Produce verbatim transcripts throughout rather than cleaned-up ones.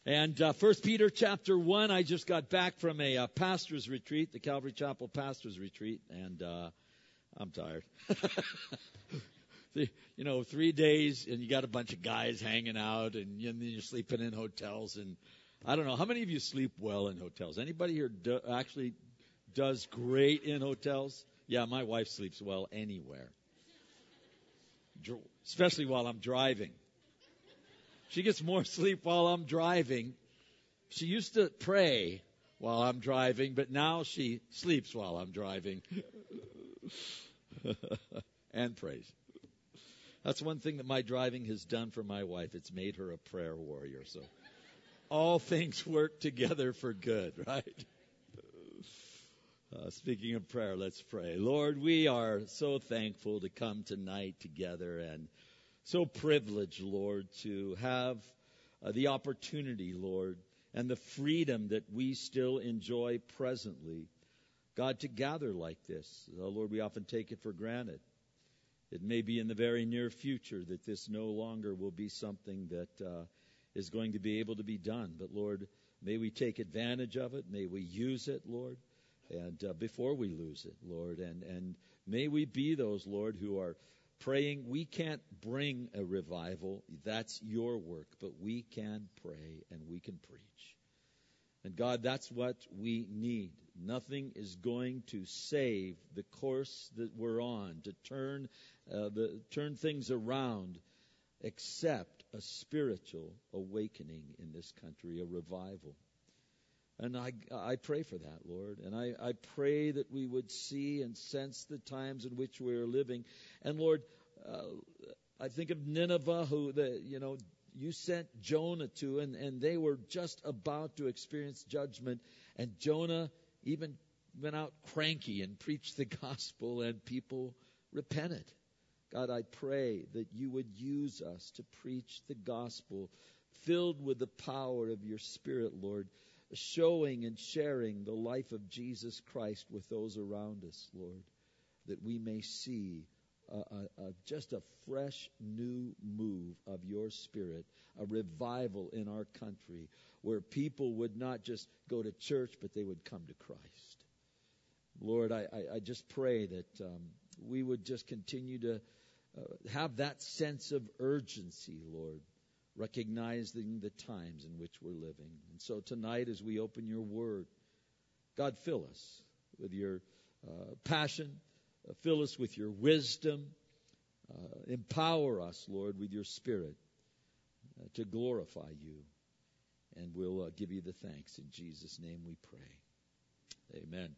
And uh, First Peter chapter one, I just got back from a uh, pastor's retreat, the Calvary Chapel pastor's retreat, and uh, I'm tired. the, you know, three days, and you got a bunch of guys hanging out, and, you, and then you're sleeping in hotels, and I don't know. How many of you sleep well in hotels? Anybody here do, actually does great in hotels? Yeah, my wife sleeps well anywhere, Dr- especially while I'm driving. She gets more sleep while I'm driving. She used to pray while I'm driving, but now she sleeps while I'm driving and prays. That's one thing that my driving has done for my wife. It's made her a prayer warrior. So all things work together for good, right? Uh, speaking of prayer, let's pray. Lord, we are so thankful to come tonight together and so privileged, Lord, to have uh, the opportunity, Lord, and the freedom that we still enjoy presently, God, to gather like this. Uh, Lord, we often take it for granted. It may be in the very near future that this no longer will be something that uh, is going to be able to be done. But, Lord, may we take advantage of it. May we use it, Lord, and uh, before we lose it, Lord. And, and may we be those, Lord, who are praying. We can't bring a revival. That's your work. But we can pray and we can preach. And God, that's what we need. Nothing is going to save the course that we're on, to turn uh, the turn things around, except a spiritual awakening in this country, a revival. And I, I pray for that, Lord. And I, I pray that we would see and sense the times in which we are living. And, Lord, uh, I think of Nineveh, who, the, you know, you sent Jonah to, and, and they were just about to experience judgment. And Jonah even went out cranky and preached the gospel, and people repented. God, I pray that you would use us to preach the gospel, filled with the power of your Spirit, Lord, showing and sharing the life of Jesus Christ with those around us, Lord, that we may see a, a, a, just a fresh new move of your Spirit, a revival in our country where people would not just go to church, but they would come to Christ. Lord, I, I, I just pray that um, we would just continue to uh, have that sense of urgency, Lord, recognizing the times in which we're living. And so tonight, as we open your word, God, fill us with your uh, passion, uh, fill us with your wisdom, uh, empower us, Lord, with your Spirit uh, to glorify you. And we'll uh, give you the thanks. In Jesus' name we pray. Amen.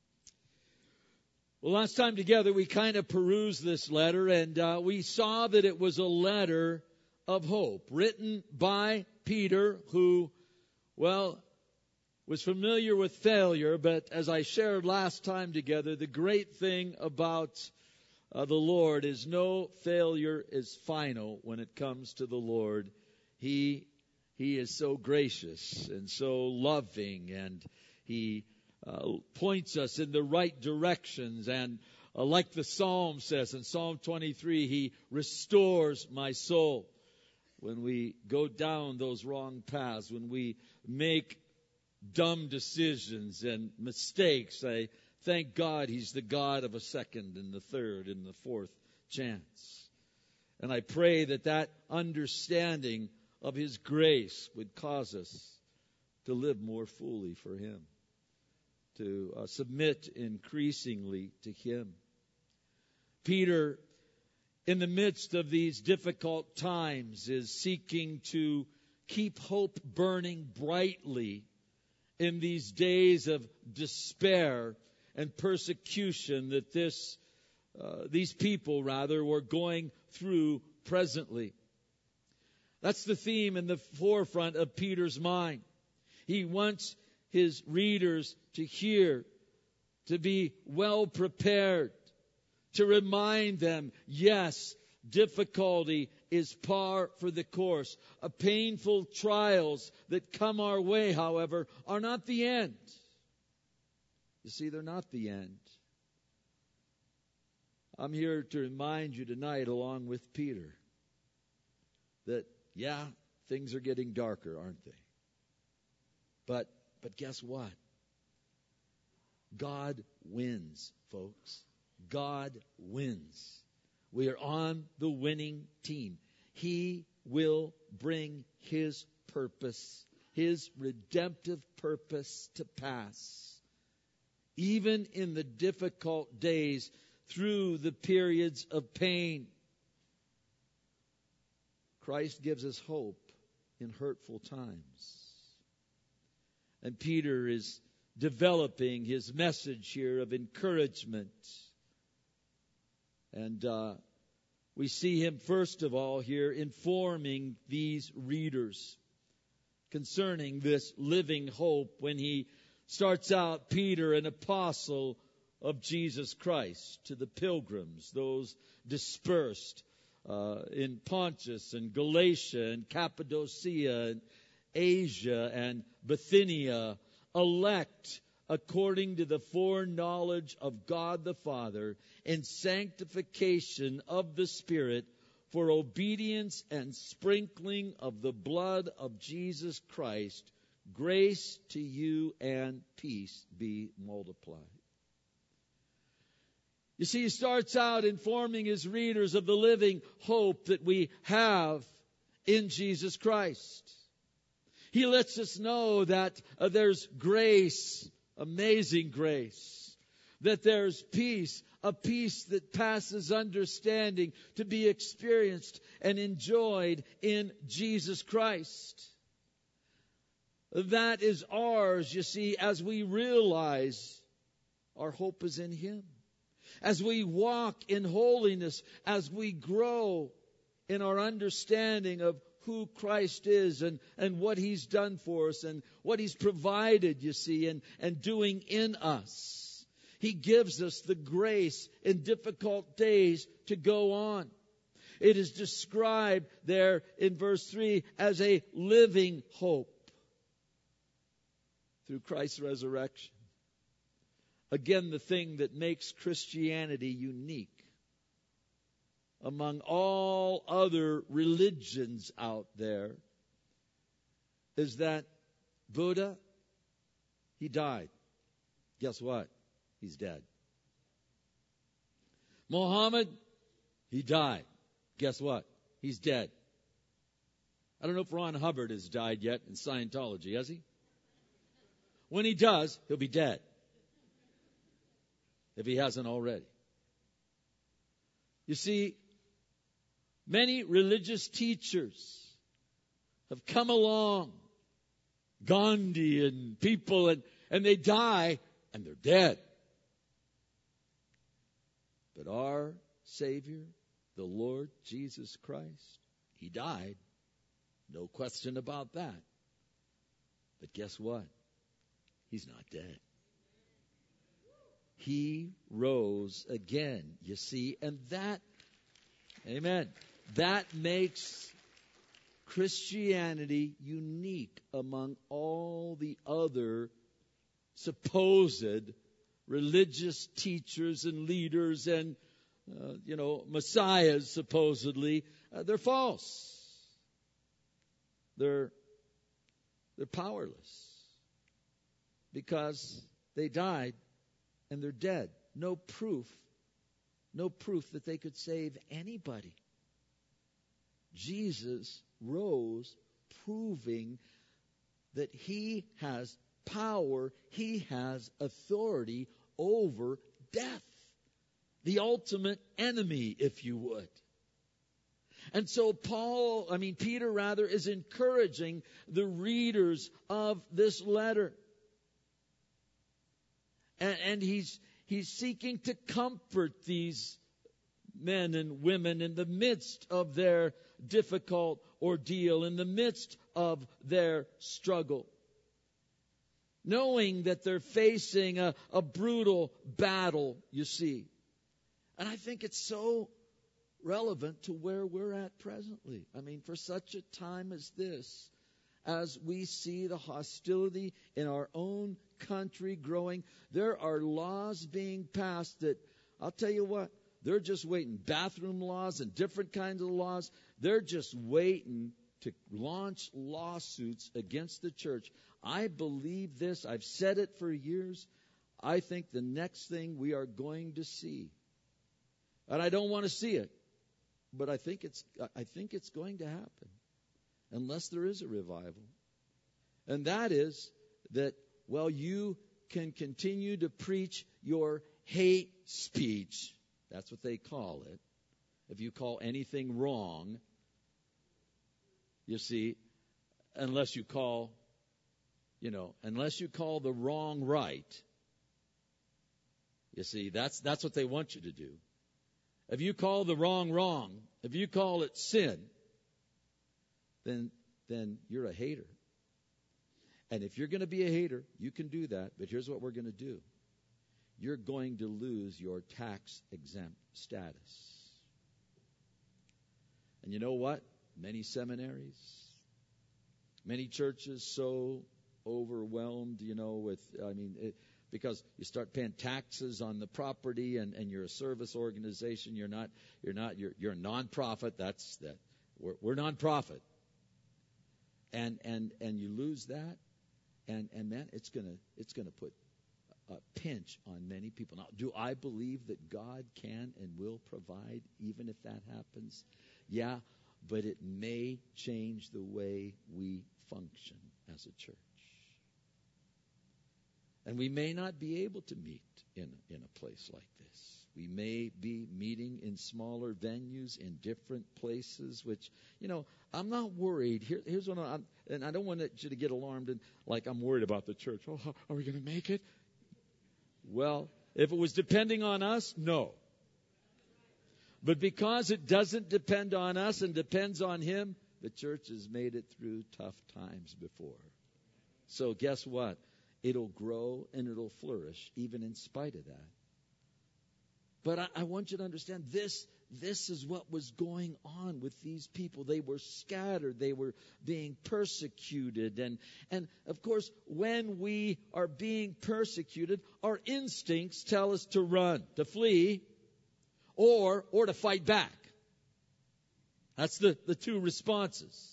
Well, last time together, we kind of perused this letter, and uh, we saw that it was a letter of hope, written by Peter, who, well, was familiar with failure, but as I shared last time together, the great thing about uh, the Lord is no failure is final when it comes to the Lord. He, he is so gracious and so loving, and He uh, points us in the right directions, and uh, like the Psalm says in Psalm twenty-three, He restores my soul. When we go down those wrong paths, when we make dumb decisions and mistakes, I thank God He's the God of a second and the third and the fourth chance. And I pray that that understanding of His grace would cause us to live more fully for Him, to uh, submit increasingly to Him. Peter, in the midst of these difficult times, is seeking to keep hope burning brightly in these days of despair and persecution that this, uh, these people, rather, were going through presently. That's the theme in the forefront of Peter's mind. He wants his readers to hear, to be well prepared, to remind them, yes, difficulty is par for the course. A painful trials that come our way, however, are not the end. You see, they're not the end. I'm here to remind you tonight, along with Peter, that, yeah, things are getting darker, aren't they? But, but guess what? God wins, folks. God wins. We are on the winning team. He will bring His purpose, His redemptive purpose to pass. Even in the difficult days, through the periods of pain, Christ gives us hope in hurtful times. And Peter is developing his message here of encouragement. And uh, we see him, first of all, here informing these readers concerning this living hope when he starts out, Peter, an apostle of Jesus Christ, to the pilgrims, those dispersed uh, in Pontus and Galatia and Cappadocia and Asia and Bithynia, elect according to the foreknowledge of God the Father in sanctification of the Spirit for obedience and sprinkling of the blood of Jesus Christ, grace to you and peace be multiplied. You see, he starts out informing his readers of the living hope that we have in Jesus Christ. He lets us know that uh, there's grace, amazing grace, that there's peace, a peace that passes understanding, to be experienced and enjoyed in Jesus Christ. That is ours, you see, as we realize our hope is in Him. As we walk in holiness, as we grow in our understanding of who Christ is and, and what He's done for us and what He's provided, you see, and, and doing in us. He gives us the grace in difficult days to go on. It is described there in verse three as a living hope through Christ's resurrection. Again, the thing that makes Christianity unique among all other religions out there is that Buddha, he died. Guess what? He's dead. Muhammad, he died. Guess what? He's dead. I don't know if Ron Hubbard has died yet in Scientology, has he? When he does, he'll be dead. If he hasn't already. You see, many religious teachers have come along, Gandhi and people, and, and they die and they're dead. But our Savior, the Lord Jesus Christ, He died. No question about that. But guess what? He's not dead. He rose again, you see, and that, amen, that makes Christianity unique among all the other supposed religious teachers and leaders and, uh, you know, messiahs, supposedly. Uh, they're false. They're, they're powerless because they died and they're dead. No proof, no proof that they could save anybody. Jesus rose, proving that He has power, He has authority over death. The ultimate enemy, if you would. And so Paul, I mean Peter rather, is encouraging the readers of this letter. And, and he's he's seeking to comfort these men and women in the midst of their difficult ordeal, in the midst of their struggle. Knowing that they're facing a, a brutal battle, you see. And I think it's so relevant to where we're at presently. I mean, for such a time as this, as we see the hostility in our own country growing, there are laws being passed that, I'll tell you what, they're just waiting. Bathroom laws and different kinds of laws, they're just waiting to launch lawsuits against the church. I believe this. I've said it for years. I think the next thing we are going to see, and I don't want to see it, but I think it's I think it's going to happen unless there is a revival. And that is that, well, you can continue to preach your hate speech. That's what they call it. If you call anything wrong, you see, unless you call, you know, unless you call the wrong right, you see, that's that's what they want you to do. If you call the wrong wrong, if you call it sin, then then you're a hater. And if you're going to be a hater, you can do that, but here's what we're going to do. You're going to lose your tax-exempt status. And you know what? Many seminaries, many churches so overwhelmed, you know, with, I mean, it, because you start paying taxes on the property and, and you're a service organization, you're not, you're not, you're, you're a nonprofit. That's that. We're, we're nonprofit. And, and, and you lose that. And, and man, it's going to, it's going to put a pinch on many people. Now, do I believe that God can and will provide even if that happens? Yeah, but it may change the way we function as a church. And we may not be able to meet in, in a place like this. We may be meeting in smaller venues in different places, which, you know, I'm not worried. Here, here's what I'm, and I don't want you to get alarmed and like I'm worried about the church. Oh, how, are we going to make it? Well, if it was depending on us, no. But because it doesn't depend on us and depends on Him, the church has made it through tough times before. So guess what? It'll grow and it'll flourish even in spite of that. But I, I want you to understand this, this is what was going on with these people. They were scattered. They were being persecuted. And, and of course, when we are being persecuted, our instincts tell us to run, to flee, or, or to fight back. That's the, the two responses.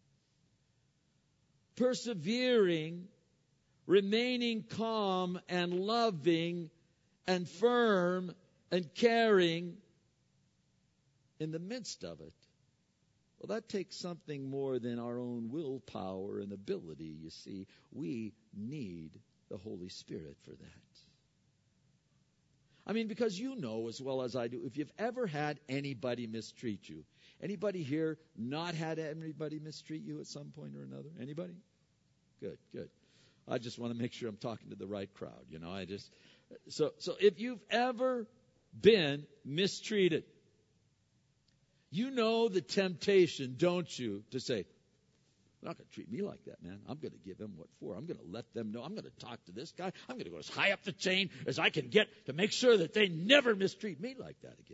Persevering, remaining calm and loving and firm and caring in the midst of it. Well, that takes something more than our own willpower and ability, you see. We need the Holy Spirit for that. I mean, because you know as well as I do, if you've ever had anybody mistreat you, anybody here not had anybody mistreat you at some point or another? Anybody? Good, good. I just want to make sure I'm talking to the right crowd, you know. I just so so if you've ever been mistreated, you know the temptation, don't you, to say, they're not going to treat me like that, man. I'm going to give them what for. I'm going to let them know. I'm going to talk to this guy. I'm going to go as high up the chain as I can get to make sure that they never mistreat me like that again.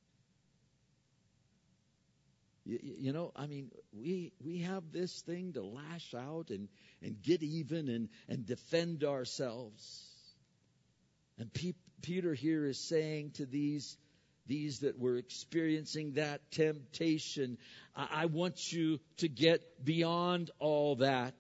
You, you know, I mean, we we have this thing to lash out and, and get even and, and defend ourselves. And Pe- Peter here is saying to these These that were experiencing that temptation, I, I want you to get beyond all that.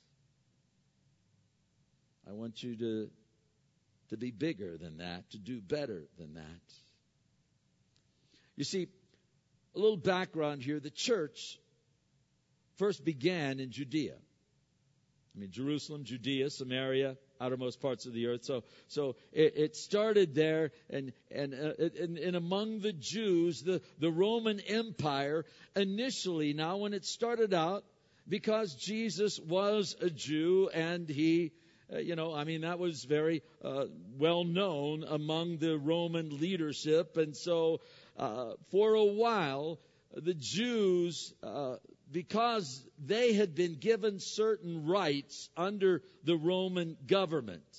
I want you to, to be bigger than that, to do better than that. You see, a little background here. The church first began in Judea. I mean, Jerusalem, Judea, Samaria, outermost parts of the earth. So, so it, it started there, and and, uh, and and among the Jews, the the Roman Empire initially. Now, when it started out, because Jesus was a Jew, and he, uh, you know, I mean, that was very uh, well known among the Roman leadership, and so uh, for a while, the Jews. Uh, Because they had been given certain rights under the Roman government.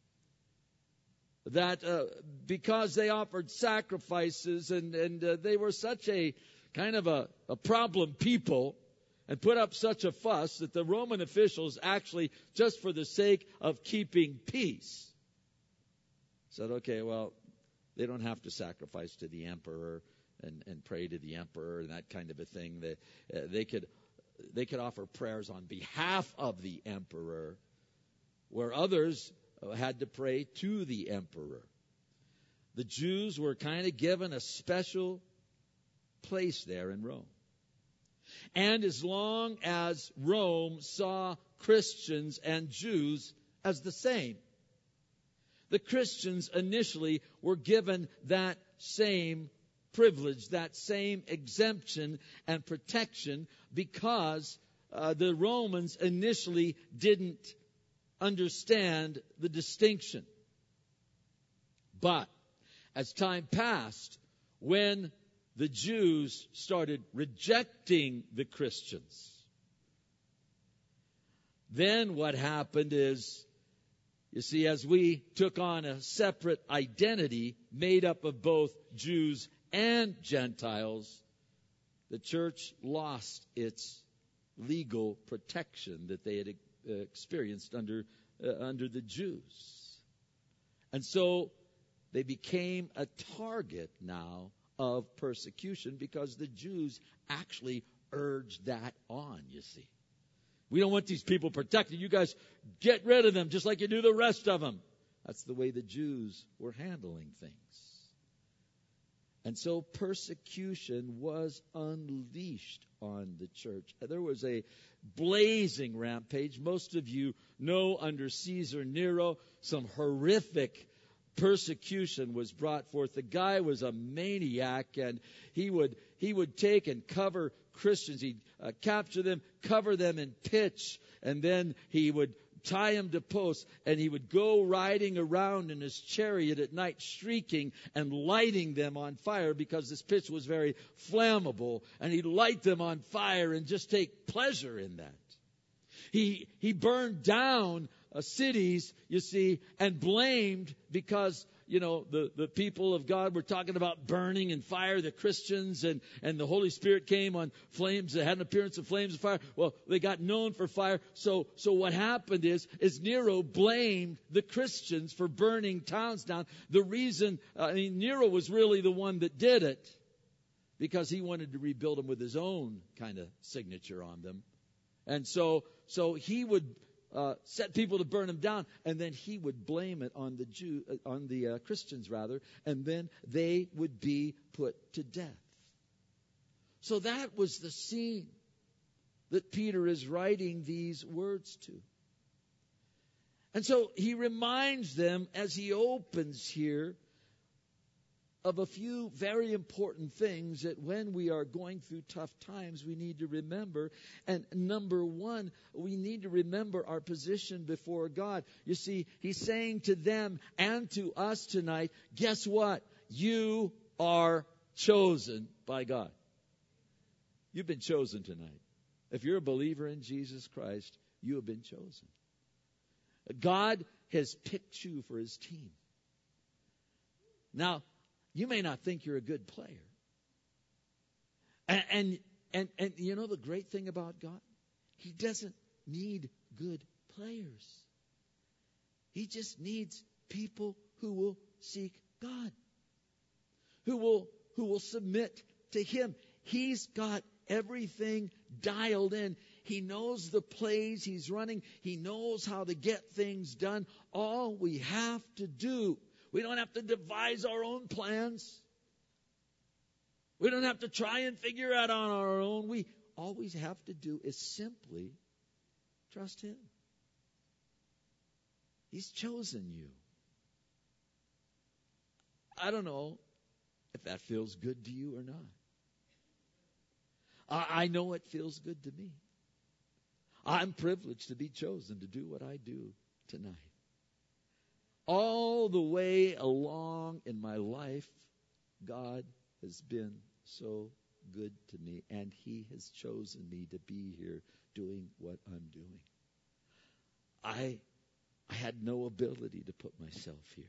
That uh, because they offered sacrifices and, and uh, they were such a kind of a, a problem people and put up such a fuss that the Roman officials actually, just for the sake of keeping peace, said, okay, well, they don't have to sacrifice to the emperor. And, and pray to the emperor and that kind of a thing. That uh, they could they could offer prayers on behalf of the emperor, where others had to pray to the emperor. The Jews were kind of given a special place there in Rome. And as long as Rome saw Christians and Jews as the same, the Christians initially were given that same privilege, that same exemption and protection, because uh, the Romans initially didn't understand the distinction. But as time passed, when the Jews started rejecting the Christians, then what happened is, you see, as we took on a separate identity made up of both Jews and Gentiles, the church lost its legal protection that they had uh, experienced under uh, under the Jews. And so they became a target now of persecution, because the Jews actually urged that on, you see. We don't want these people protected. You guys get rid of them just like you do the rest of them. That's the way the Jews were handling things. And so persecution was unleashed on the church. There was a blazing rampage. Most of you know, under Caesar Nero, some horrific persecution was brought forth. The guy was a maniac, and he would he would take and cover Christians. He'd uh, capture them, cover them in pitch, and then he would tie them to posts, and he would go riding around in his chariot at night, shrieking and lighting them on fire, because this pitch was very flammable, and he'd light them on fire and just take pleasure in that. He he burned down uh, cities, you see, and blamed, because, you know, the, the people of God were talking about burning and fire, the Christians, and, and the Holy Spirit came on flames. They had an appearance of flames of fire. Well, they got known for fire. So, so what happened is, is Nero blamed the Christians for burning towns down. The reason, uh, I mean, Nero was really the one that did it, because he wanted to rebuild them with his own kind of signature on them. And so, so he would Uh, set people to burn them down, and then he would blame it on the Jew, uh, on the uh, Christians rather, and then they would be put to death. So that was the scene that Peter is writing these words to. And so he reminds them, as he opens here, of a few very important things that when we are going through tough times, we need to remember. And number one, we need to remember our position before God. You see, he's saying to them and to us tonight, guess what? You are chosen by God. You've been chosen tonight. If you're a believer in Jesus Christ, you have been chosen. God has picked you for his team. Now, you may not think you're a good player. And, and, and, and you know the great thing about God? He doesn't need good players. He just needs people who will seek God, who will, who will submit to him. He's got everything dialed in. He knows the plays he's running. He knows how to get things done. All we have to do, we don't have to devise our own plans. We don't have to try and figure out on our own. We always have to do is simply trust him. He's chosen you. I don't know if that feels good to you or not. I, I know it feels good to me. I'm privileged to be chosen to do what I do tonight. All the way along in my life, God has been so good to me, and he has chosen me to be here doing what I'm doing. I I had no ability to put myself here.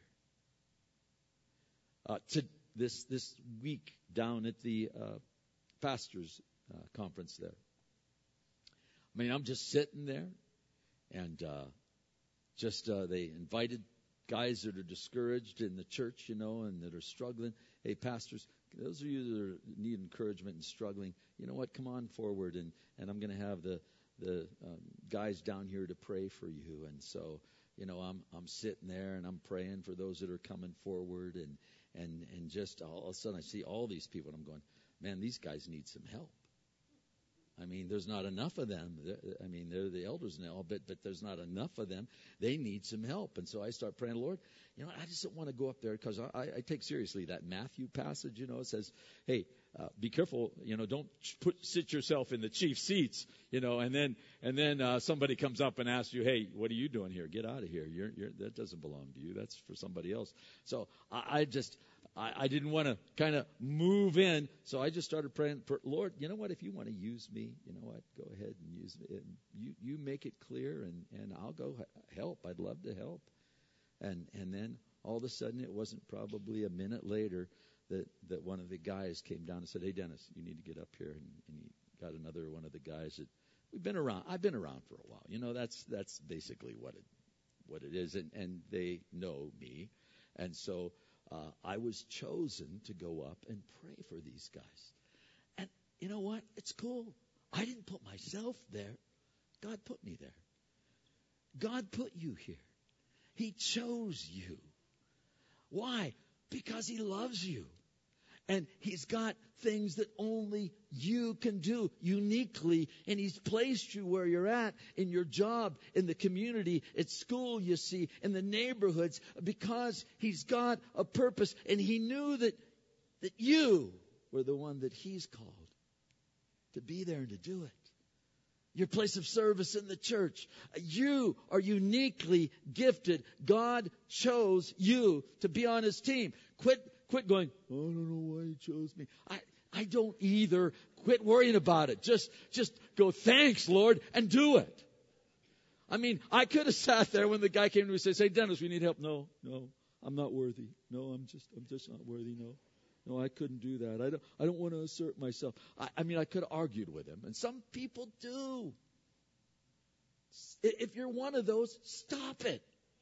Uh, to this this week down at the uh, pastors' uh, conference there. I mean, I'm just sitting there, and uh, just uh, they invited guys that are discouraged in the church, you know, and that are struggling. Hey, pastors, those of you that are, need encouragement and struggling, you know what? Come on forward, and, and I'm going to have the the um, guys down here to pray for you. And so, you know, I'm I'm sitting there and I'm praying for those that are coming forward, and and and just all of a sudden I see all these people, and I'm going, man, these guys need some help. I mean, there's not enough of them. I mean, they're the elders now, but but there's not enough of them. They need some help. And so I start praying, Lord, you know, I just don't want to go up there, because I, I take seriously that Matthew passage. You know, it says, hey, uh, be careful. You know, don't put sit yourself in the chief seats. You know, and then and then uh, somebody comes up and asks you, hey, what are you doing here? Get out of here. You're, you're that doesn't belong to you. That's for somebody else. So I, I just. I didn't want to kind of move in, so I just started praying for, Lord, you know what, if you want to use me, you know what, go ahead and use me. And you, you make it clear, and, and I'll go help. I'd love to help. And and then all of a sudden, it wasn't probably a minute later that, that one of the guys came down and said, hey, Dennis, you need to get up here. And, and he got another one of the guys that we've been around. I've been around for a while. You know, that's that's basically what it what it is. And, and they know me. And so Uh, I was chosen to go up and pray for these guys. And you know what? It's cool. I didn't put myself there. God put me there. God put you here. He chose you. Why? Because He loves you. And He's got things that only you can do uniquely. And He's placed you where you're at, in your job, in the community, at school, you see, in the neighborhoods, because He's got a purpose. And He knew that, that you were the one that He's called to be there and to do it. Your place of service in the church. You are uniquely gifted. God chose you to be on His team. Quit Quit going, oh, I don't know why He chose me. I, I don't either. Quit worrying about it. Just, just go, thanks, Lord, and do it. I mean, I could have sat there when the guy came to me and said, hey, Dennis, we need help. No, no, I'm not worthy. No, I'm just, I'm just not worthy. No, no, I couldn't do that. I don't, I don't want to assert myself. I, I mean, I could have argued with him, and some people do. If you're one of those, stop it.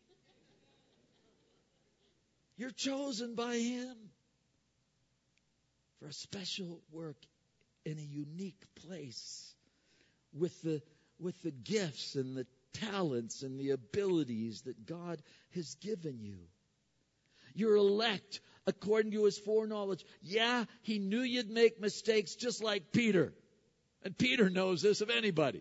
You're chosen by Him for a special work in a unique place with the with the gifts and the talents and the abilities that God has given you. You're elect according to His foreknowledge. Yeah, He knew you'd make mistakes, just like Peter. And Peter knows this of anybody.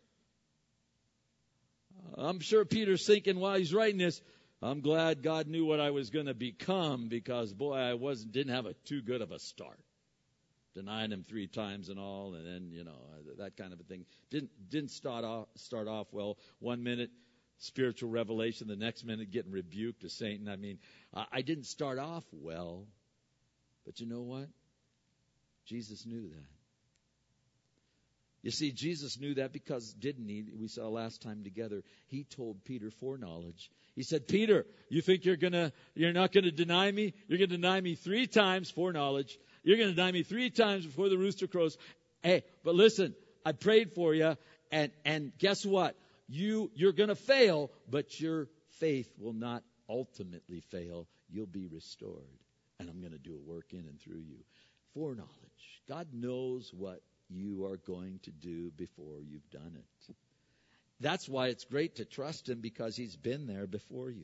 I'm sure Peter's thinking while he's writing this, I'm glad God knew what I was going to become, because, boy, I wasn't didn't have a too good of a start. Denying Him three times and all, and then, you know, that kind of a thing. Didn't didn't start off, start off well. One minute, spiritual revelation. The next minute, getting rebuked to Satan. I mean, I didn't start off well. But you know what? Jesus knew that. You see, Jesus knew that because, didn't He? We saw last time together, He told Peter foreknowledge. He said, Peter, you think you're gonna, you're not going to deny me? You're going to deny me three times, foreknowledge. You're going to deny me three times before the rooster crows. Hey, but listen, I prayed for you, and, and guess what? You, you're going to fail, but your faith will not ultimately fail. You'll be restored, and I'm going to do a work in and through you. Foreknowledge. God knows what you are going to do before you've done it. That's why it's great to trust Him, because He's been there before you.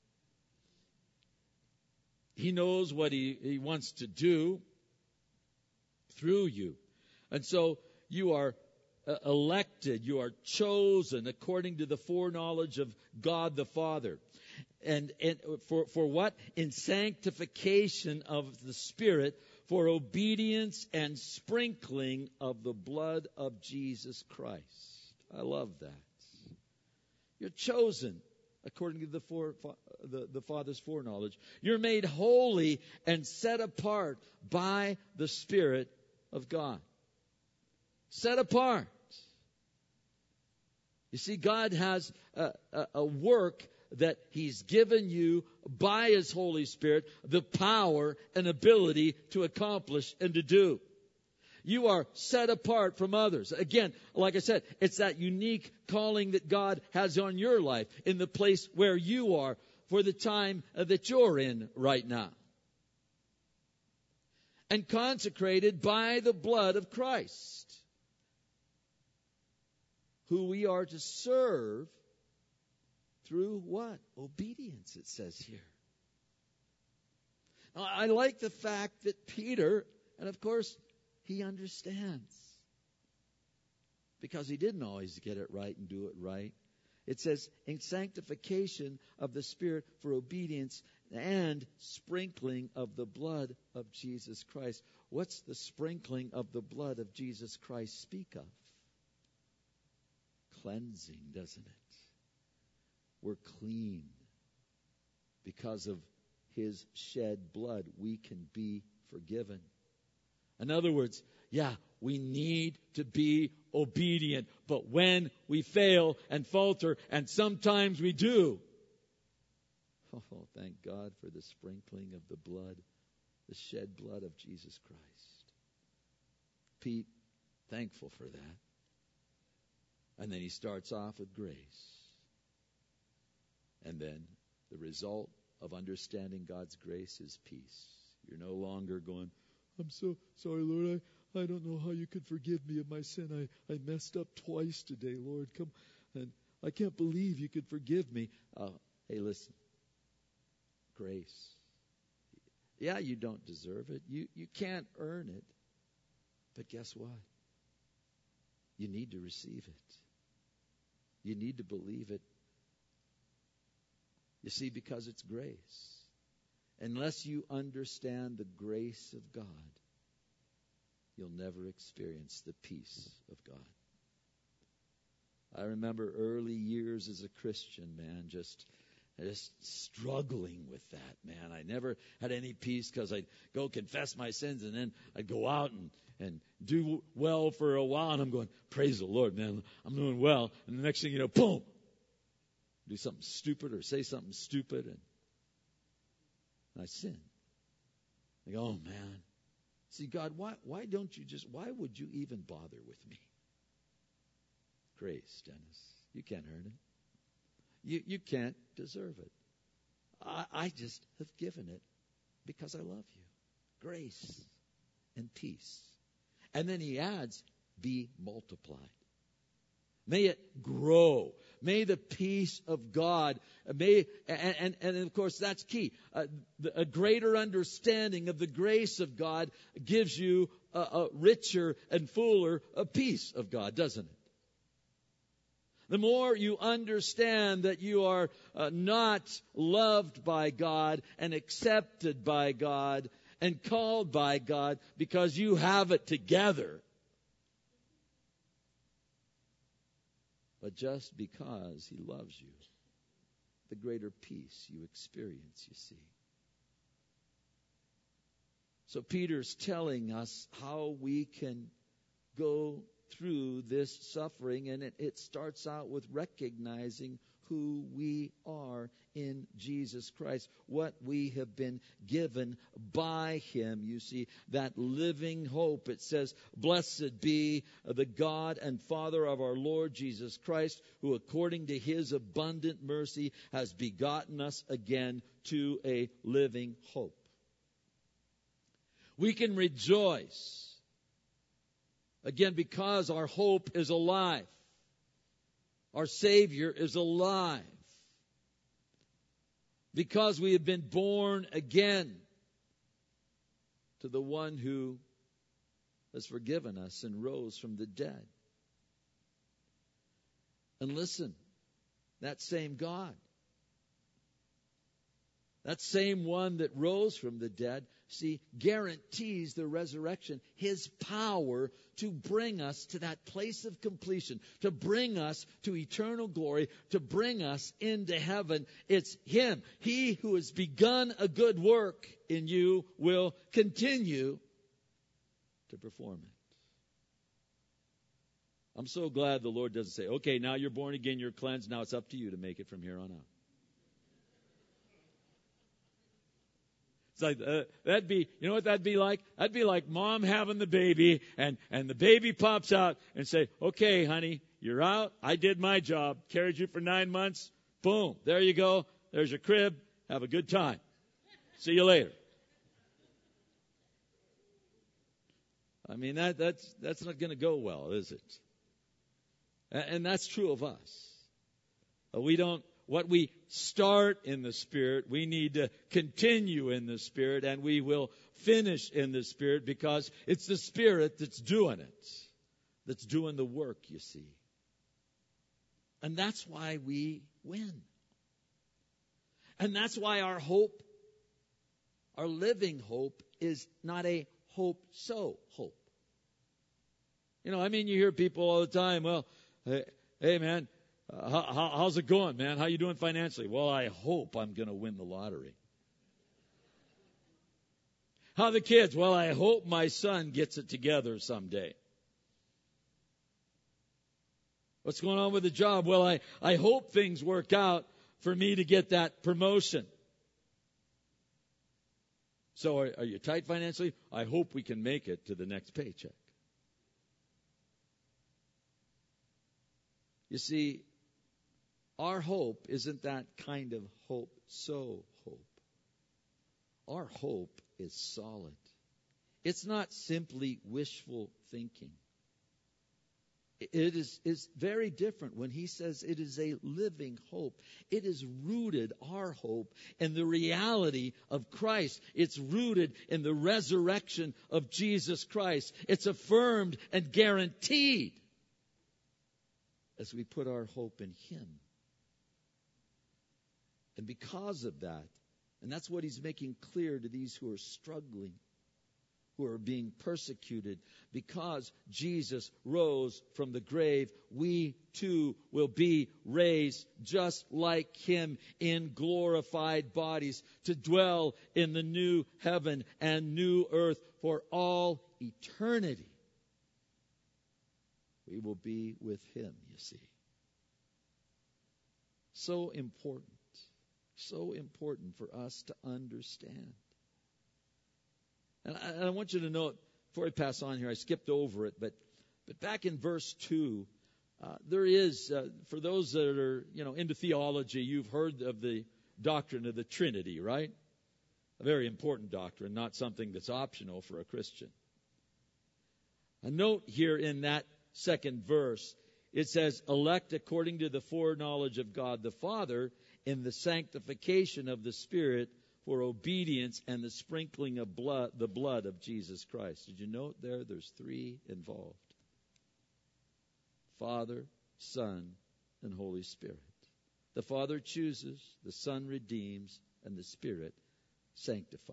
He knows what He, he wants to do through you. And so you are uh, elected, you are chosen according to the foreknowledge of God the Father. And, and for, for what? In sanctification of the Spirit, for obedience and sprinkling of the blood of Jesus Christ. I love that. You're chosen according to the, for, the, the Father's foreknowledge. You're made holy and set apart by the Spirit of God. Set apart. You see, God has a, a, a work that He's given you by His Holy Spirit, the power and ability to accomplish and to do. You are set apart from others. Again, like I said, it's that unique calling that God has on your life in the place where you are for the time that you're in right now. and consecrated by the blood of Christ, who we are to serve through what? Obedience, it says here. Now, I like the fact that Peter, and of course, he understands, because he didn't always get it right and do it right. It says, in sanctification of the Spirit for obedience and sprinkling of the blood of Jesus Christ. What's the sprinkling of the blood of Jesus Christ speak of? Cleansing, doesn't it? We're clean. Because of His shed blood, we can be forgiven. In other words, yeah, we need to be obedient. But when we fail and falter, and sometimes we do, oh, thank God for the sprinkling of the blood, the shed blood of Jesus Christ. Pete, thankful for that. And then he starts off with grace. And then the result of understanding God's grace is peace. You're no longer going, I'm so sorry, Lord, I, I don't know how you could forgive me of my sin. I, I messed up twice today, Lord. Come, and I can't believe you could forgive me. Uh, hey, listen. Grace. Yeah, you don't deserve it. You, you can't earn it. But guess what? You need to receive it. You need to believe it. You see, because it's grace. Unless you understand the grace of God, you'll never experience the peace of God. I remember early years as a Christian, man, just, just struggling with that, man. I never had any peace because I'd go confess my sins and then I'd go out and, and do well for a while. And I'm going, praise the Lord, man, I'm doing well. And the next thing you know, boom, do something stupid or say something stupid and I sin. I go, oh, man. See, God, why why don't you just, why would you even bother with me? Grace, Dennis. You can't earn it. You you can't deserve it. I, I just have given it because I love you. Grace and peace. And then he adds, be multiplied. May it grow. May the peace of God, may, and, and, and of course that's key. Uh, the, a greater understanding of the grace of God gives you a, a richer and fuller a peace of God, doesn't it? The more you understand that you are uh, not loved by God and accepted by God and called by God because you have it together, but just because He loves you, the greater peace you experience, you see. So Peter's telling us how we can go through this suffering, and it, it starts out with recognizing who we are in Jesus Christ, what we have been given by Him. You see, that living hope. It says, blessed be the God and Father of our Lord Jesus Christ, who according to His abundant mercy has begotten us again to a living hope. We can rejoice, again, because our hope is alive. Our Savior is alive. Because we have been born again to the one who has forgiven us and rose from the dead. And listen, that same God, that same one that rose from the dead, see, guarantees the resurrection, His power to bring us to that place of completion, to bring us to eternal glory, to bring us into heaven. It's Him. He who has begun a good work in you will continue to perform it. I'm so glad the Lord doesn't say, okay, now you're born again, you're cleansed, now it's up to you to make it from here on out. Like, uh, that'd be, you know what that'd be like? That'd be like mom having the baby, and, and the baby pops out and say, okay, honey, you're out. I did my job. Carried you for nine months. Boom. There you go. There's your crib. Have a good time. See you later. I mean, that, that's, that's not going to go well, is it? And that's true of us. We don't, what we start in the Spirit, we need to continue in the Spirit, and we will finish in the Spirit, because it's the Spirit that's doing it, that's doing the work, you see. And that's why we win. And that's why our hope, our living hope, is not a hope so hope. You know, I mean, you hear people all the time, well, hey, hey man, uh, how, how's it going, man? How you doing financially? Well, I hope I'm going to win the lottery. How the kids? Well, I hope my son gets it together someday. What's going on with the job? Well, I, I hope things work out for me to get that promotion. So are, are you tight financially? I hope we can make it to the next paycheck. You see, our hope isn't that kind of hope so hope. Our hope is solid. It's not simply wishful thinking. It is, is very different when he says it is a living hope. It is rooted, our hope, in the reality of Christ. It's rooted in the resurrection of Jesus Christ. It's affirmed and guaranteed as we put our hope in him. And because of that, and that's what he's making clear to these who are struggling, who are being persecuted, because Jesus rose from the grave, we too will be raised just like him in glorified bodies to dwell in the new heaven and new earth for all eternity. We will be with him, you see. So important, so important for us to understand. And I, and I want you to note, before I pass on here, I skipped over it, but but back in verse two, uh, there is, uh, for those that are, you know, into theology, you've heard of the doctrine of the Trinity, right? A very important doctrine, not something that's optional for a Christian. A note here in that second verse, it says, elect according to the foreknowledge of God the Father in the sanctification of the Spirit for obedience and the sprinkling of blood, the blood of Jesus Christ. Did you note there? There's three involved. Father, Son, and Holy Spirit. The Father chooses, the Son redeems, and the Spirit sanctifies.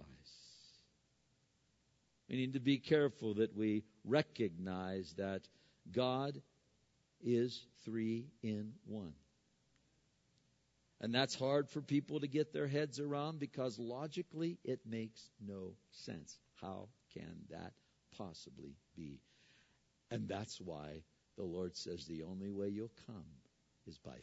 We need to be careful that we recognize that God is three in one. And that's hard for people to get their heads around, because logically it makes no sense. How can that possibly be? And that's why the Lord says the only way you'll come is by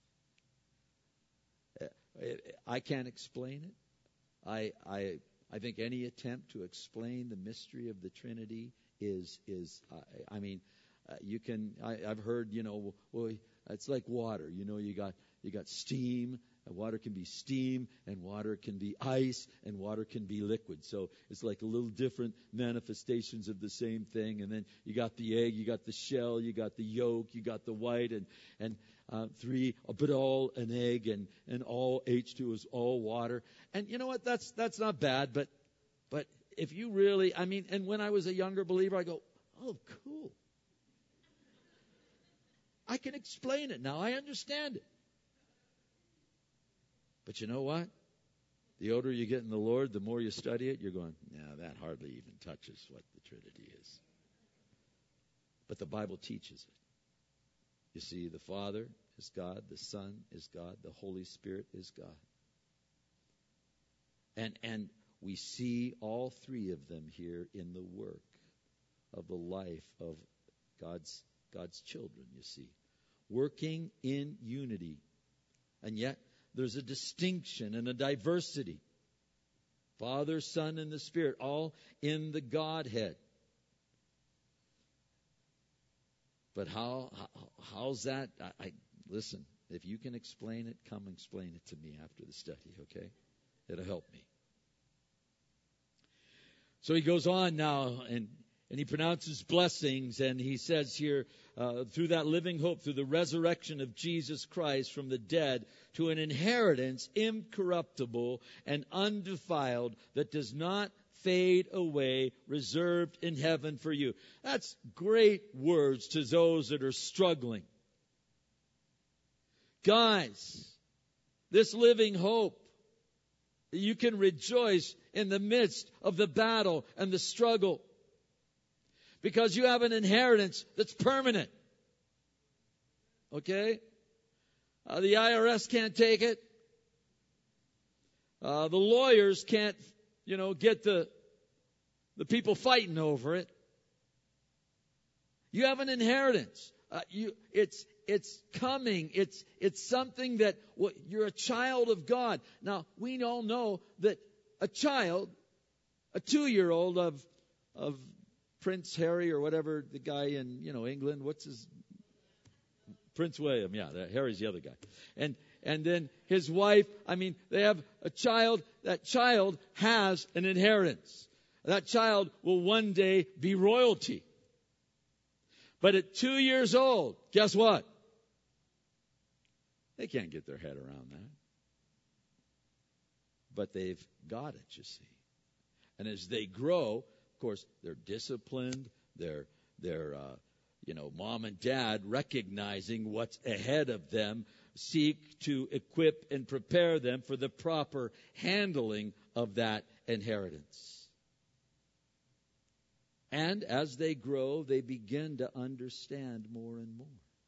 faith. I can't explain it. I I I think any attempt to explain the mystery of the Trinity is is I, I mean uh, you can I, I've heard, you know, well, it's like water. You know, you got You got steam, and water can be steam, and water can be ice, and water can be liquid. So it's like a little different manifestations of the same thing. And then you got the egg, you got the shell, you got the yolk, you got the white, and and uh, three, but all an egg, and and all H two is all water. And you know what? That's that's not bad, but but if you really, I mean, and when I was a younger believer, I go, oh, cool. I can explain it now. I understand it. But you know what? The older you get in the Lord, the more you study it, you're going, no, that hardly even touches what the Trinity is. But the Bible teaches it. You see, the Father is God, the Son is God, the Holy Spirit is God. And and we see all three of them here in the work of the life of God's God's children, you see. Working in unity. And yet, there's a distinction and a diversity. Father, Son, and the Spirit, all in the Godhead. But how, how how's that? I, I listen, if you can explain it, come explain it to me after the study, okay? It'll help me. So he goes on now, and And he pronounces blessings, and he says here, uh, through that living hope, through the resurrection of Jesus Christ from the dead, to an inheritance incorruptible and undefiled that does not fade away, reserved in heaven for you. That's great words to those that are struggling. Guys, this living hope, you can rejoice in the midst of the battle and the struggle. Because you have an inheritance that's permanent. Okay? Uh, the I R S can't take it. Uh, the lawyers can't, you know, get the, the people fighting over it. You have an inheritance. Uh, you, it's, it's coming. It's, it's something that well, you're a child of God. Now, we all know that a child, a two-year-old of, of, Prince Harry or whatever, the guy in, you know, England, what's his, Prince William, yeah, that, Harry's the other guy. And, and then his wife, I mean, they have a child, that child has an inheritance. That child will one day be royalty. But at two years old, guess what? They can't get their head around that. But they've got it, you see. And as they grow, of course, they're disciplined. They're, they're, uh, you know, mom and dad recognizing what's ahead of them, seek to equip and prepare them for the proper handling of that inheritance. And as they grow, they begin to understand more and more.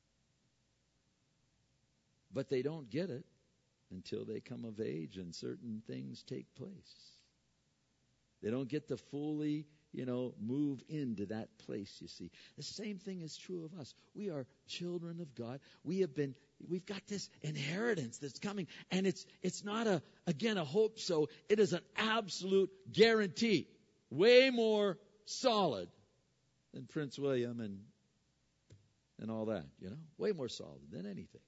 But they don't get it until they come of age and certain things take place. They don't get to fully, you know, move into that place, you see. The same thing is true of us. We are children of God. We have been, we've got this inheritance that's coming. And it's, it's not a, again, a hope so. It is an absolute guarantee. Way more solid than Prince William and, and all that, you know. Way more solid than anything.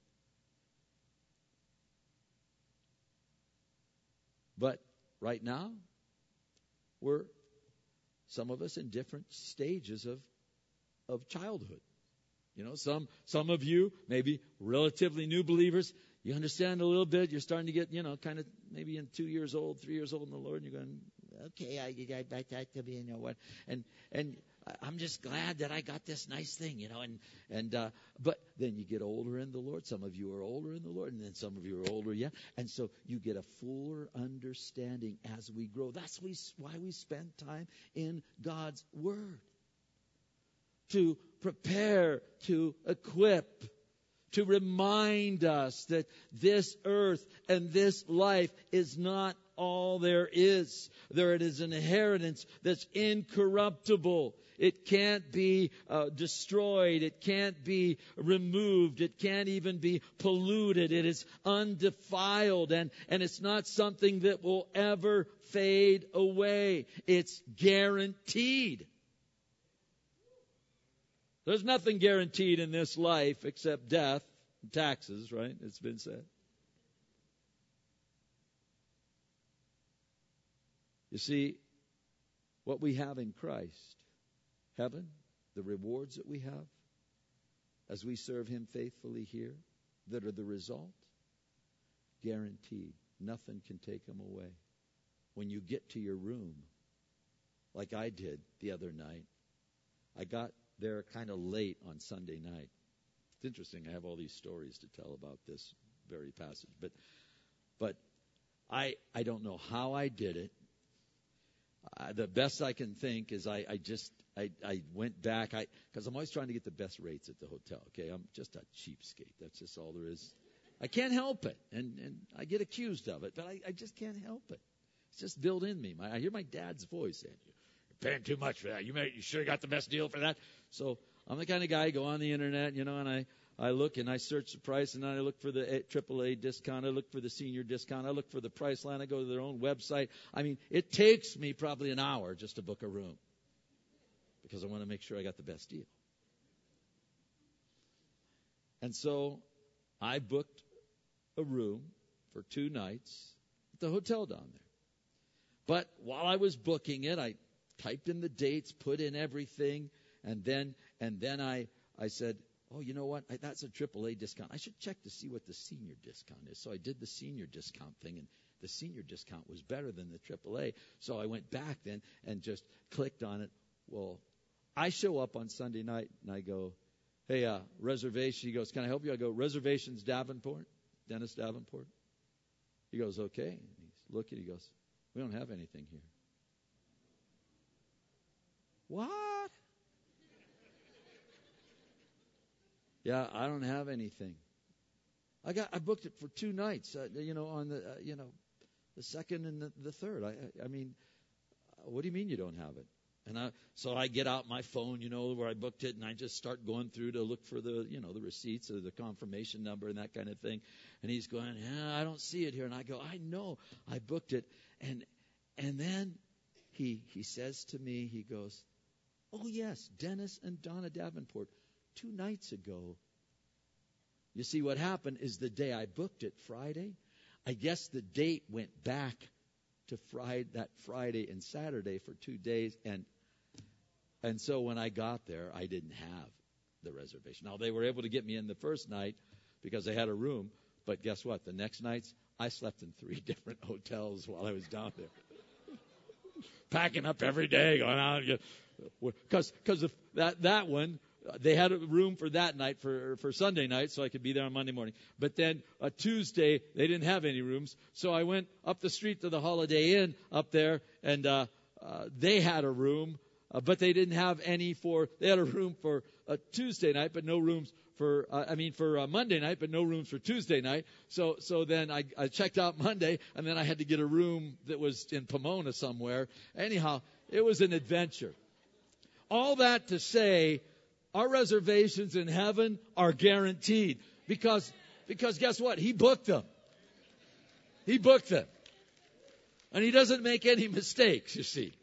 But right now, we're, some of us, in different stages of, of childhood. You know, some, some of you, maybe relatively new believers, you understand a little bit. You're starting to get, you know, kind of maybe in two years old, three years old in the Lord, and you're going, okay, I, I, I, I to be, you know what, and, and I'm just glad that I got this nice thing, you know, and, and, uh, but then you get older in the Lord. Some of you are older in the Lord, and then some of you are older yet. And so you get a fuller understanding as we grow. That's why we spend time in God's Word. To prepare, to equip, to remind us that this earth and this life is not all there is. There is an inheritance that's incorruptible. It can't be uh, destroyed. It can't be removed. It can't even be polluted. It is undefiled, and, and it's not something that will ever fade away. It's guaranteed. There's nothing guaranteed in this life except death and taxes, right? It's been said. You see, what we have in Christ, heaven, the rewards that we have as we serve Him faithfully here, that are the result, guaranteed. Nothing can take them away. When you get to your room, like I did the other night, I got there kind of late on Sunday night. It's interesting. I have all these stories to tell about this very passage, but but I I don't know how I did it. Uh, the best I can think is I, I just I, I went back I because I'm always trying to get the best rates at the hotel. Okay, I'm just a cheapskate. That's just all there is. I can't help it, and and I get accused of it, but I, I just can't help it. It's just built in me. My, I hear my dad's voice saying, "You're paying too much for that. You may you should have got the best deal for that." So I'm the kind of guy, go on the internet, you know, and I, I look and I search the price, and then I look for the triple A discount. I look for the senior discount. I look for the Priceline. I go to their own website. I mean, it takes me probably an hour just to book a room because I want to make sure I got the best deal. And so I booked a room for two nights at the hotel down there. But while I was booking it, I typed in the dates, put in everything, and then and then I I said, oh, you know what? I, that's a triple A discount. I should check to see what the senior discount is. So I did the senior discount thing, and the senior discount was better than the triple A. So I went back then and just clicked on it. Well, I show up on Sunday night, and I go, hey, uh, reservation. He goes, can I help you? I go, reservations Davenport, Dennis Davenport. He goes, okay. And he's looking. He goes, we don't have anything here. What? Yeah, I don't have anything. I got I booked it for two nights. Uh, you know, on the uh, you know, the second and the, the third. I I mean, what do you mean you don't have it? And I so I get out my phone, you know, where I booked it, and I just start going through to look for the you know the receipts or the confirmation number and that kind of thing. And he's going, yeah, I don't see it here. And I go, I know, I booked it. And and then he he says to me, he goes, oh yes, Dennis and Donna Davenport. Two nights ago. You see, what happened is the day I booked it, Friday, I guess the date went back to Friday, that Friday and Saturday for two days. And and so when I got there, I didn't have the reservation. Now, they were able to get me in the first night because they had a room. But guess what? The next nights, I slept in three different hotels while I was down there. Packing up every day, going out. Because because that, that one, they had a room for that night, for for Sunday night, so I could be there on Monday morning. But then uh, Tuesday, they didn't have any rooms. So I went up the street to the Holiday Inn up there, and uh, uh, they had a room, uh, but they didn't have any for, they had a room for uh, Tuesday night, but no rooms for, uh, I mean, for uh, Monday night, but no rooms for Tuesday night. So so then I, I checked out Monday, and then I had to get a room that was in Pomona somewhere. Anyhow, it was an adventure. All that to say, our reservations in heaven are guaranteed because, because guess what? He booked them. He booked them. And he doesn't make any mistakes, you see.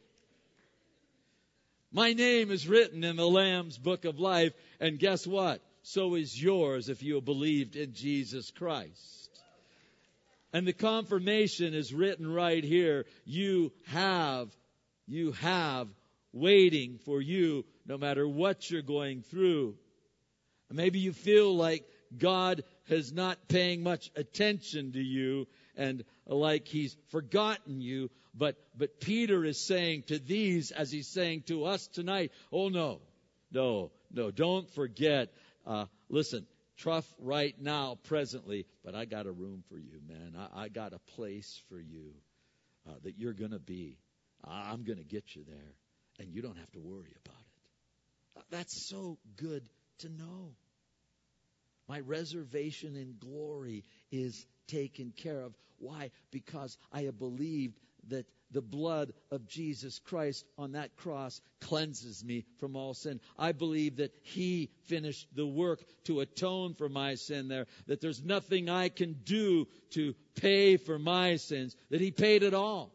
My name is written in the Lamb's book of life, and guess what? So is yours if you have believed in Jesus Christ. And the confirmation is written right here. You have, you have waiting for you no matter what you're going through. Maybe you feel like God is not paying much attention to you and like he's forgotten you. But but Peter is saying to these, as he's saying to us tonight, oh no, no, no, don't forget. Uh, listen, tough right now, presently, but I got a room for you, man. I, I got a place for you uh, that you're going to be. I'm going to get you there. And you don't have to worry about it. That's so good to know. My reservation in glory is taken care of. Why? Because I have believed that the blood of Jesus Christ on that cross cleanses me from all sin. I believe that He finished the work to atone for my sin there, that there's nothing I can do to pay for my sins, that He paid it all.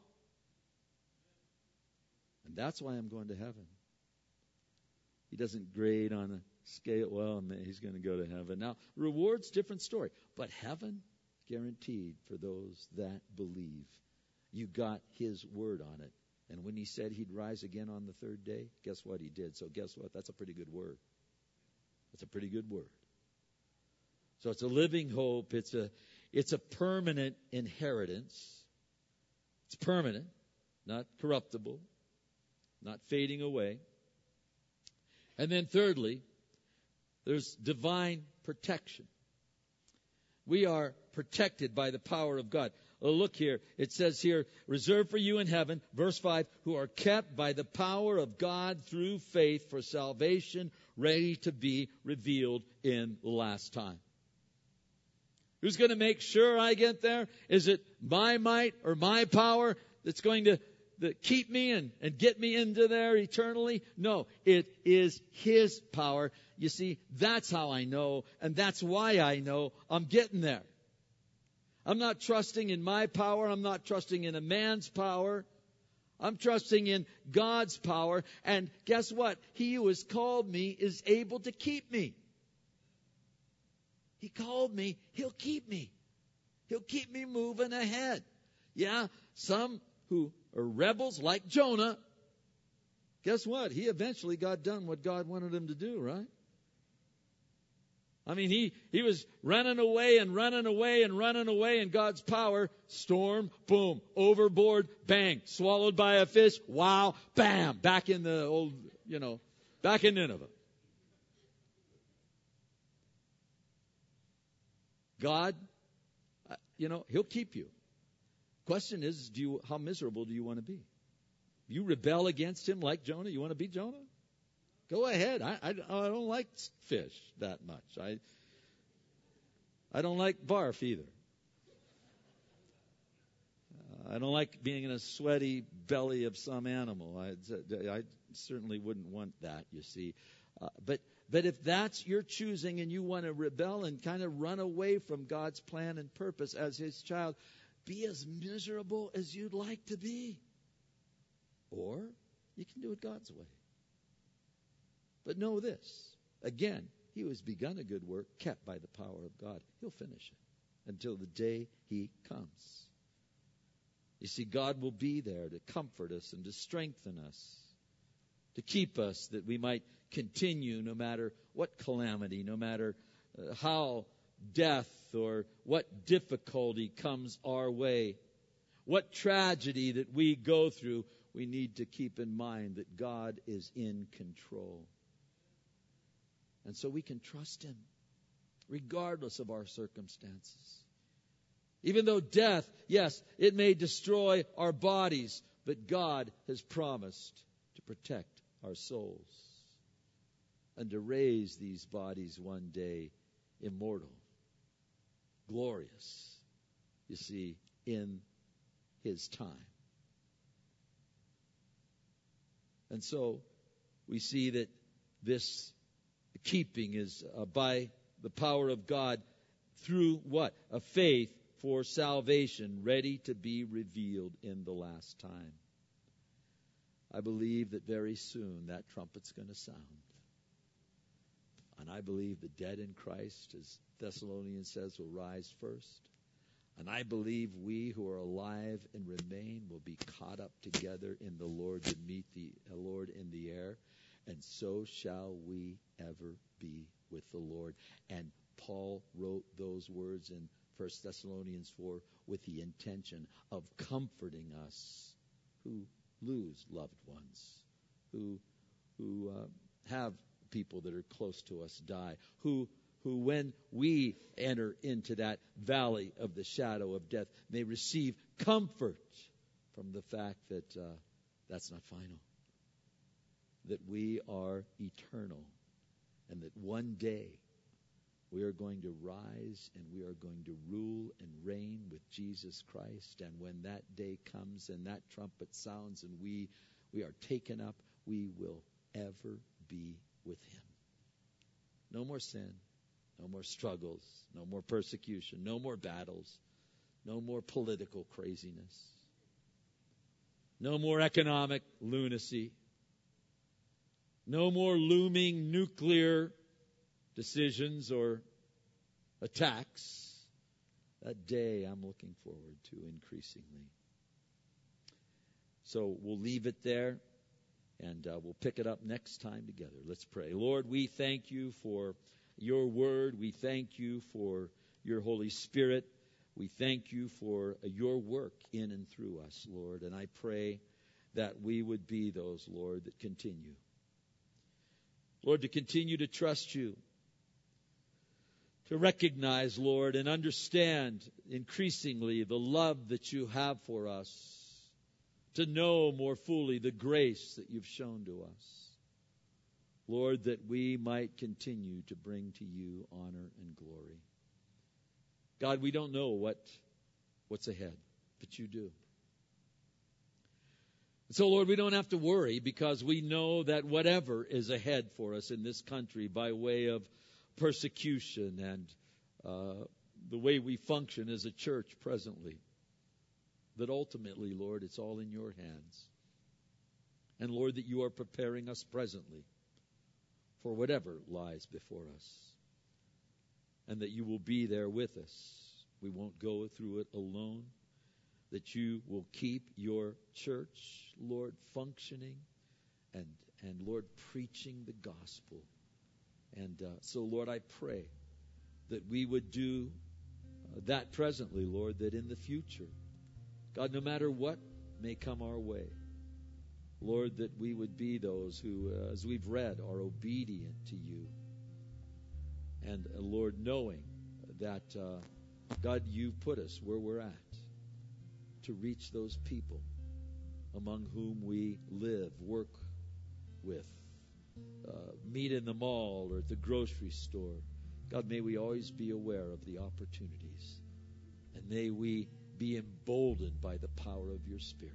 And that's why I'm going to heaven. He doesn't grade on a scale. Well, he's going to go to heaven. Now, rewards, different story. But heaven, guaranteed for those that believe. You got His word on it. And when He said He'd rise again on the third day, guess what? He did. So guess what? That's a pretty good word. That's a pretty good word. So it's a living hope. It's a, it's a permanent inheritance. It's permanent, not corruptible. Not fading away. And then thirdly, there's divine protection. We are protected by the power of God. Oh, look here. It says here, reserved for you in heaven, verse five, who are kept by the power of God through faith for salvation, ready to be revealed in the last time. Who's going to make sure I get there? Is it my might or my power that's going to that keep me and, and get me into there eternally? No, it is His power. You see, that's how I know, and that's why I know I'm getting there. I'm not trusting in my power. I'm not trusting in a man's power. I'm trusting in God's power. And guess what? He who has called me is able to keep me. He called me. He'll keep me. He'll keep me moving ahead. Yeah, some who are rebels like Jonah, guess what? He eventually got done what God wanted him to do, right? I mean, he, he was running away and running away and running away in God's power. Storm, boom, overboard, bang, swallowed by a fish, wow, bam, back in the old, you know, back in Nineveh. God, you know, He'll keep you. Question is, do you, how miserable do you want to be? You rebel against Him like Jonah? You want to be Jonah? Go ahead. I, I, I don't like fish that much. I I don't like barf either. Uh, I don't like being in a sweaty belly of some animal. I, I certainly wouldn't want that, you see. Uh, but but if that's your choosing and you want to rebel and kind of run away from God's plan and purpose as His child, be as miserable as you'd like to be. Or you can do it God's way. But know this, again, He who has begun a good work, kept by the power of God, He'll finish it until the day He comes. You see, God will be there to comfort us and to strengthen us, to keep us that we might continue no matter what calamity, no matter uh, how death or what difficulty comes our way, what tragedy that we go through. We need to keep in mind that God is in control. And so we can trust Him, regardless of our circumstances. Even though death, yes, it may destroy our bodies, but God has promised to protect our souls and to raise these bodies one day immortal, glorious, you see, in His time. And so we see that this keeping is uh, by the power of God through what? A faith for salvation ready to be revealed in the last time. I believe that very soon that trumpet's going to sound. And I believe the dead in Christ, as Thessalonians says, will rise first. And I believe we who are alive and remain will be caught up together in the Lord to meet the uh, Lord in the air. And so shall we ever be with the Lord. And Paul wrote those words in First Thessalonians four with the intention of comforting us who lose loved ones, who who uh, have people that are close to us die, who who when we enter into that valley of the shadow of death may receive comfort from the fact that uh, that's not final. That we are eternal, and that one day we are going to rise and we are going to rule and reign with Jesus Christ. And when that day comes and that trumpet sounds and we we are taken up, we will ever be with Him. No more sin, no more struggles, no more persecution, no more battles, no more political craziness, no more economic lunacy. No more looming nuclear decisions or attacks. That day I'm looking forward to increasingly. So we'll leave it there, and uh, we'll pick it up next time together. Let's pray. Lord, we thank You for Your word. We thank You for Your Holy Spirit. We thank You for uh, Your work in and through us, Lord. And I pray that we would be those, Lord, that continue. Lord, to continue to trust You, to recognize, Lord, and understand increasingly the love that You have for us, to know more fully the grace that You've shown to us. Lord, that we might continue to bring to You honor and glory. God, we don't know what what's ahead, but You do. So, Lord, we don't have to worry because we know that whatever is ahead for us in this country by way of persecution and uh, the way we function as a church presently, that ultimately, Lord, it's all in Your hands. And, Lord, that You are preparing us presently for whatever lies before us, and that You will be there with us. We won't go through it alone. That You will keep Your church, Lord, functioning and, and Lord, preaching the gospel. And uh, so, Lord, I pray that we would do uh, that presently, Lord, that in the future, God, no matter what may come our way, Lord, that we would be those who, uh, as we've read, are obedient to you. And, uh, Lord, knowing that, uh, God, you've put us where we're at to reach those people among whom we live, work with, uh, meet in the mall or at the grocery store. God, may we always be aware of the opportunities. And may we be emboldened by the power of your Spirit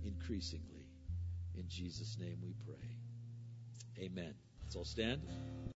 increasingly. In Jesus' name we pray. Amen. Let's all stand.